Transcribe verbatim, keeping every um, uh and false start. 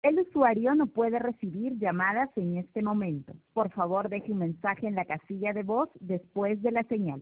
El usuario no puede recibir llamadas en este momento. Por favor, deje un mensaje en la casilla de voz después de la señal.